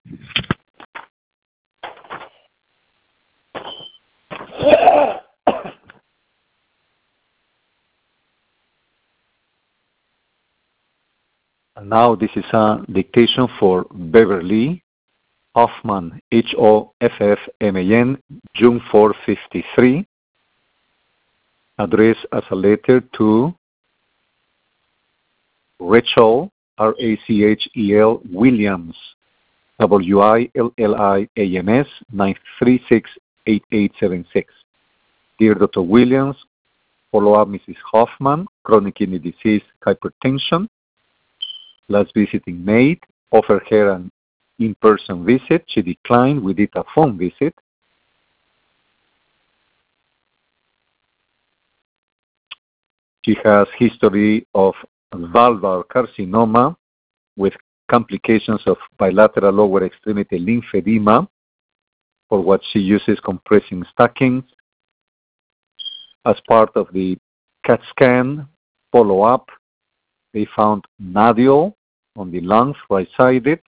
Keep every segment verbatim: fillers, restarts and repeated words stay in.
And now this is a dictation for Beverly Hoffman, H O F F M A N, June fourth, fifty-three, addressed as a letter to Rachel, R A C H E L, Williams, W I L L I A M S, nine three six, eight eight seven six. Dear Doctor Williams, follow up Missus Hoffman, chronic kidney disease, hypertension. Last visit in May, offered her an in-person visit. She declined. We did a phone visit. She has history of valvular carcinoma with complications of bilateral lower extremity lymphedema, for what she uses compressing stockings. As part of the CAT scan follow-up, they found nodule on the lungs, right-sided,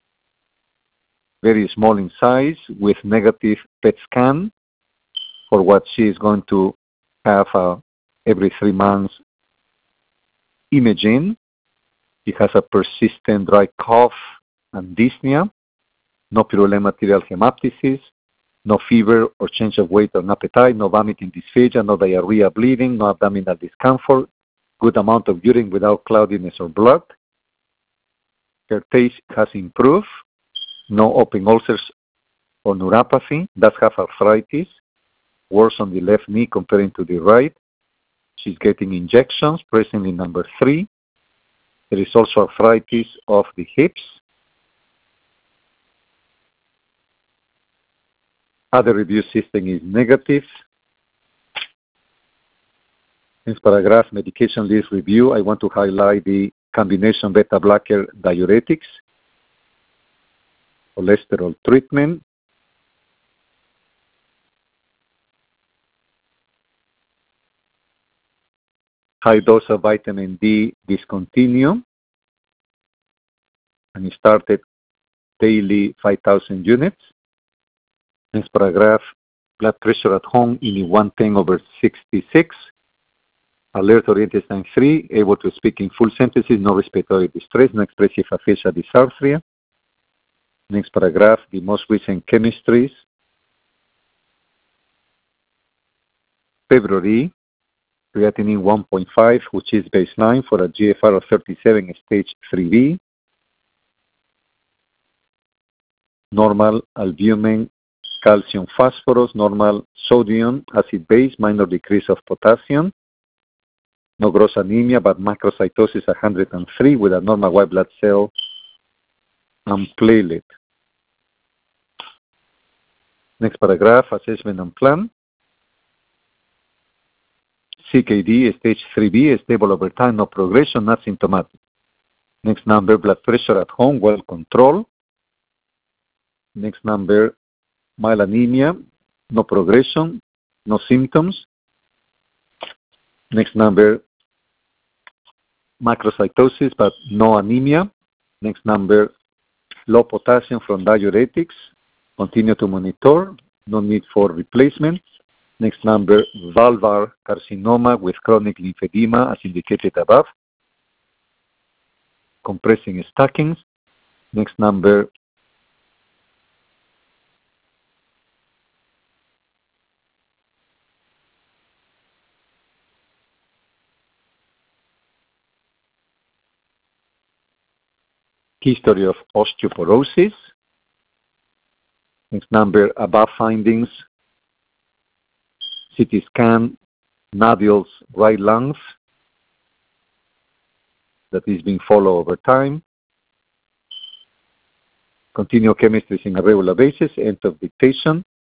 very small in size, with negative P E T scan, for what she is going to have uh, every three months imaging. He has a persistent dry cough and dyspnea, no purulent material hemoptysis, no fever or change of weight or appetite, no vomiting dysphagia, no diarrhea, bleeding, no abdominal discomfort, good amount of urine without cloudiness or blood. Her taste has improved, no open ulcers or neuropathy, does have arthritis, worse on the left knee comparing to the right. She's getting injections, presently number three. There is also arthritis of the hips. Other review system is negative. In paragraph medication list review, I want to highlight the combination beta blocker diuretics, cholesterol treatment, high dose of vitamin D discontinue, and started daily five thousand units. Next paragraph, blood pressure at home in one ten over sixty-six. Alert oriented sign three, able to speak in full sentences, no respiratory distress, no expressive aphasia dysarthria. Next paragraph, the most recent chemistries. February, creatinine one point five, which is baseline for a G F R of thirty-seven, stage three B. Normal albumin, calcium, phosphorus, normal sodium, acid base, minor decrease of potassium. No gross anemia, but macrocytosis one hundred three with a normal white blood cell and platelet. Next paragraph, assessment and plan. C K D, stage three B, stable over time, no progression, not symptomatic. Next number, blood pressure at home, well controlled. Next number, mild anemia, no progression, no symptoms. Next number, macrocytosis, but no anemia. Next number, low potassium from diuretics. Continue to monitor, no need for replacement. Next number, valvular carcinoma with chronic lymphedema, as indicated above. Compressing stockings. Next number, history of osteoporosis. Next number, above findings, C T scan, nodules, right lungs, that is being followed over time. Continue chemistries in a regular basis, end of dictation.